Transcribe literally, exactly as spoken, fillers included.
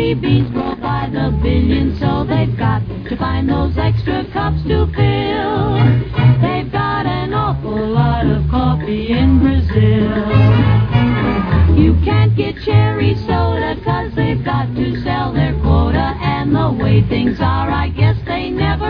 coffee beans grow by the billions, so they've got to find those extra cups to fill. They've got an awful lot of coffee in Brazil. You can't get cherry soda 'cause they've got to sell their quota, and the way things are, I guess they never